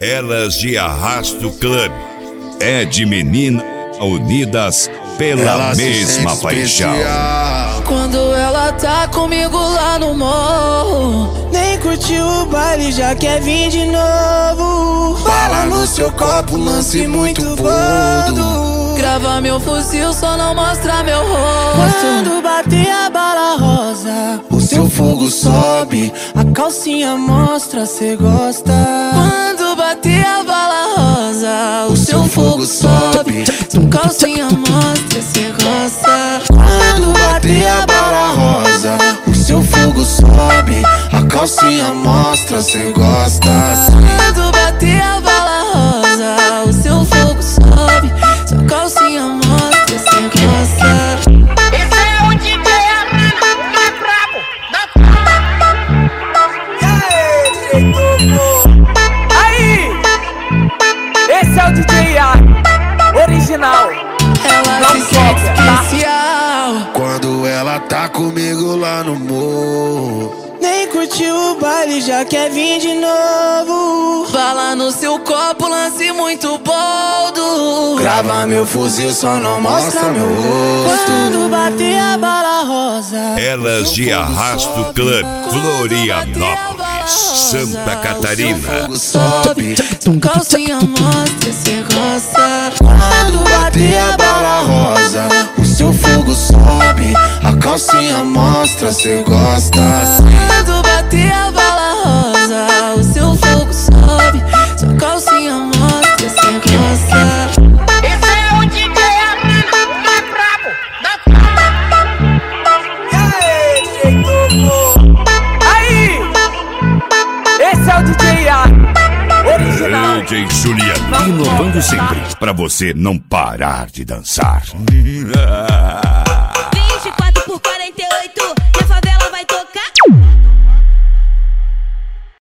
Elas de Arrasto Club. É de menina unidas pela ela mesma paixão. Quando ela tá comigo lá no morro, nem curtiu o baile, já quer vir de novo. Bala no seu copo, lance muito gordo. Grava meu fuzil, só não mostra meu rosto. Quando bater a bala rosa, o seu fogo sobe, a calcinha mostra, cê gosta. Quando bater a bala rosa, o seu fogo sobe, a calcinha mostra, cê gosta. quando bater a bala rosa, o seu fogo sobe, a calcinha mostra, cê gosta. Quando bater a bala rosa, o seu fogo sobe, sua calcinha mostra, cê gosta. Esse é o DJ mais brabo da Aí, esse é o DJ original. Ela Não se sente copia, tá? especial. Quando ela tá comigo lá no morro, Nem curtiu o baile, já quer vir de novo. Bala no seu copo, lance muito boldo. grava meu fuzil, só não mostra meu rosto. Quando bater a bala rosa, Elas de Arrasto Club. Florianópolis, Santa Catarina. Fogo sobe, calcinha mostra, cê gosta. quando bater a bala rosa, o seu fogo sobe, a calcinha mostra, cê gosta. Quando bater a bala rosa, o seu fogo sobe, sua calcinha mostra, cê gosta. Esse é o DJ mais brabo da Aí, esse é o DJ original. DJ Juliano, inovando sempre pra você não parar de dançar.